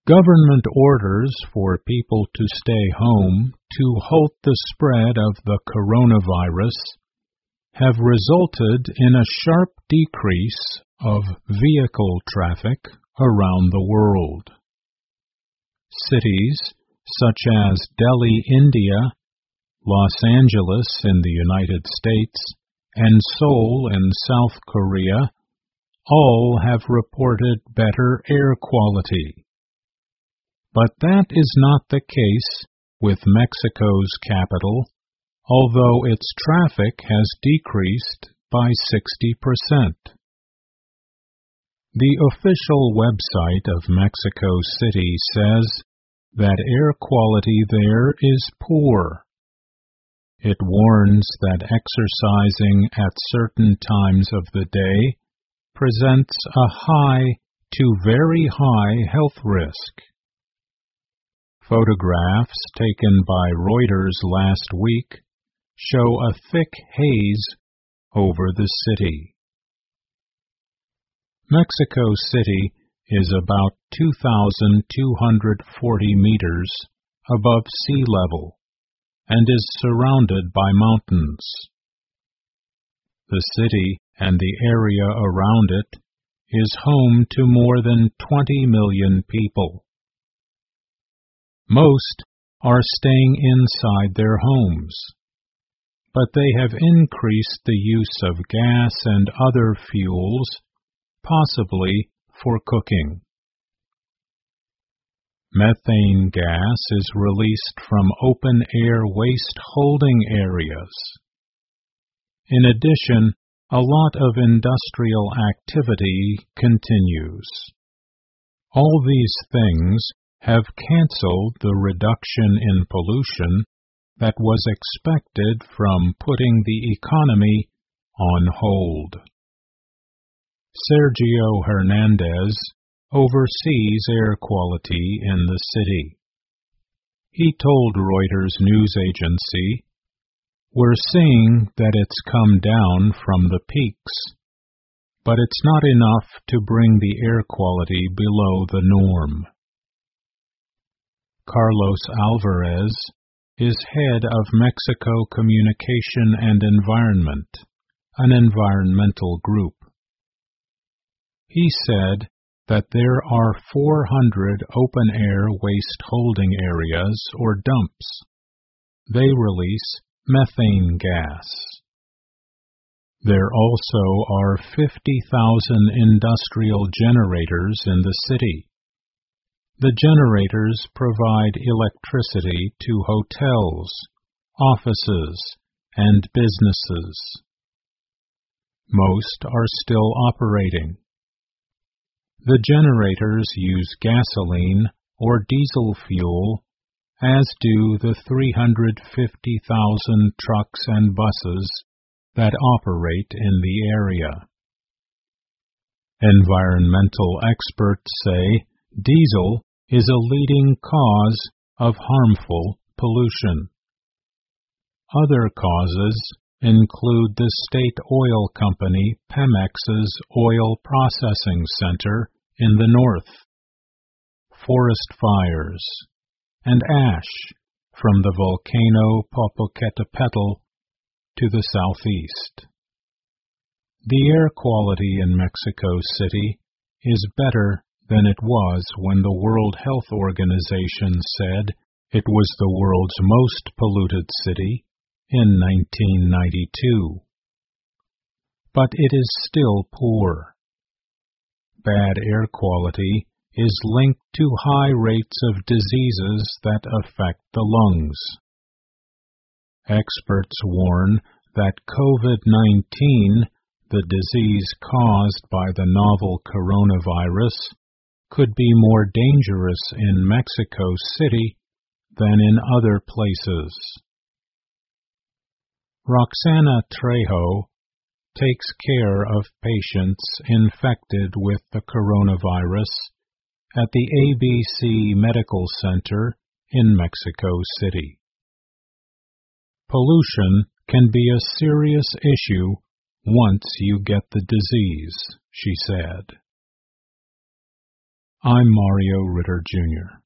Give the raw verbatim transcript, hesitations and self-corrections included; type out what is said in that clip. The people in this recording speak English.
Government orders for people to stay home to halt the spread of the coronavirus have resulted in a sharp decrease of vehicle traffic around the world. Cities such as Delhi, India, Los Angeles in the United States, and Seoul in South Korea all have reported better air quality. But that is not the case with Mexico's capital, although its traffic has decreased by sixty percent. The official website of Mexico City says that air quality there is poor. It warns that exercising at certain times of the day presents a high to very high health risk. Photographs taken by Reuters last week show a thick haze over the city. Mexico City is about two thousand two hundred forty meters above sea level and is surrounded by mountains. The city and the area around it is home to more than twenty million people. Most are staying inside their homes, but they have increased the use of gas and other fuels, possibly for cooking. Methane gas is released from open-air waste holding areas. In addition, a lot of industrial activity continues. All these things have canceled the reduction in pollution that was expected from putting the economy on hold. Sergio Hernandez oversees air quality in the city. He told Reuters news agency, "We're seeing that it's come down from the peaks, but it's not enough to bring the air quality below the norm." Carlos Alvarez is head of Mexico Communication and Environment, an environmental group. He said that there are four hundred open-air waste holding areas or dumps. They release methane gas. There also are fifty thousand industrial generators in the city. The generators provide electricity to hotels, offices, and businesses. Most are still operating. The generators use gasoline or diesel fuel, as do the three hundred fifty thousand trucks and buses that operate in the area. Environmental experts say diesel is a leading cause of harmful pollution. Other causes include the state oil company Pemex's oil processing center in the north, forest fires, and ash from the volcano Popocatépetl to the southeast. The air quality in Mexico City is better than it was when the World Health Organization said it was the world's most polluted city in nineteen ninety-two. But it is still poor. Bad air quality is linked to high rates of diseases that affect the lungs. Experts warn that COVID nineteen, the disease caused by the novel coronavirus, could be more dangerous in Mexico City than in other places. Roxana Trejo takes care of patients infected with the coronavirus at the A B C Medical Center in Mexico City. Pollution can be a serious issue once you get the disease, she said. I'm Mario Ritter, Junior